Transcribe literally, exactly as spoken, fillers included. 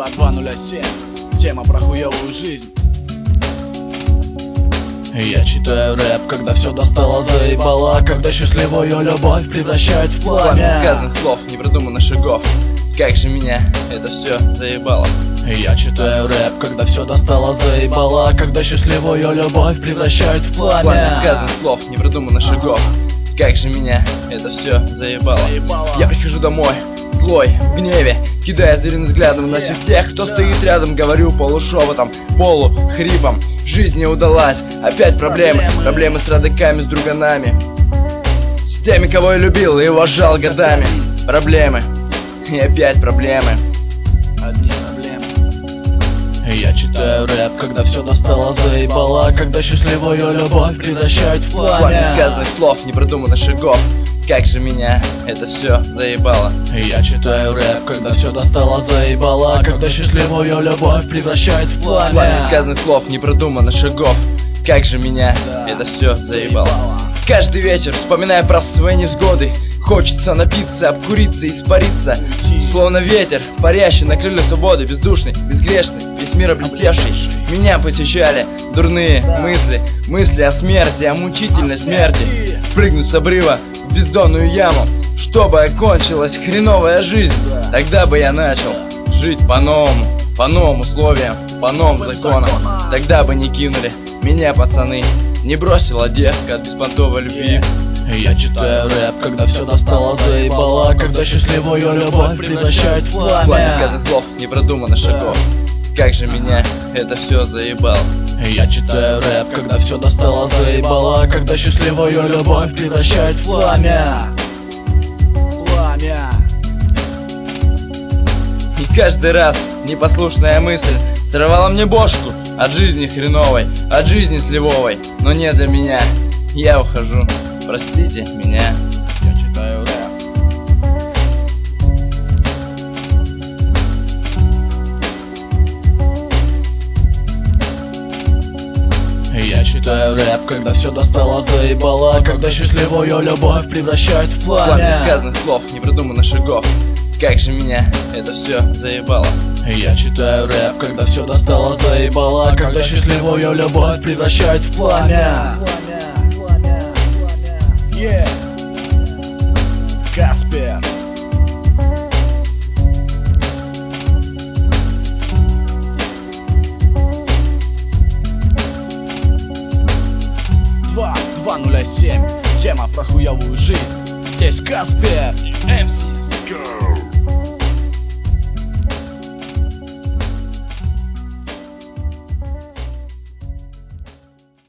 два два ноль семь. Тема про хуевую жизнь. Я читаю рэп, когда все достало, заебало, когда счастливую любовь превращает в пламя. Пламя сказанных слов, непродуманных шагов. Как же меня это все заебало. Я читаю рэп, когда все достало, заебало, когда счастливую любовь превращает в пламя. Пламя сказанных слов, непродуманных шагов. Как же меня это все заебало. заебало. Я прихожу домой, злой, в гневе, кидая звериным взглядом на всех тех, кто стоит рядом. Говорю полушепотом, полухрипом: жизнь не удалась, опять проблемы. Проблемы с родаками, с друганами, с теми, кого я любил и уважал годами. Проблемы, и опять проблемы. Одни проблемы. Я читаю рэп, когда все достало, заебало, когда счастливую любовь превращает в Пламя пламя. сказанных слов, непродуманных шагов. Как же меня это все заебало. Я читаю рэп, когда все достало, заебало, когда счастливую любовь превращает в пламя. Пламя сказанных слов, непродуманных шагов. Как же меня Да. это все заебало. Каждый вечер, вспоминая про свои невзгоды, хочется напиться, обкуриться, испариться. Словно ветер, парящий на крыльях свободы, бездушный, безгрешный, весь мир облетевший. Меня посещали дурные мысли, мысли о смерти, о мучительной смерти. Спрыгнуть с обрыва в бездонную яму, чтобы окончилась хреновая жизнь. Тогда бы я начал жить по-новому, по новым условиям, по новым законам. Тогда бы не кинули меня пацаны, не бросила девка от беспонтовой любви. Я читаю рэп, когда все достало, заебало, когда счастливую любовь превращает в Пламя пламя. сказанных слов, непродуманных шагов. Как же меня это все заебало. Я читаю рэп, когда все достало, заебало, когда счастливую любовь превращает в пламя. Пламя. И каждый раз непослушная мысль срывала мне бошку от жизни хреновой, от жизни сливовой. Но не для меня, я ухожу, простите меня. Я читаю рэп. Я читаю рэп, когда все достало, заебало, когда счастливую любовь превращает в Пламя пламя. сказанных слов, непродуманных шагов. Как же меня это все заебало. Я читаю рэп, когда все достало, заебало, когда счастливую любовь превращает в пламя. Yeah. Каспер. два два ноль семь. Тема про хуевую жизнь. Здесь Каспер и эм си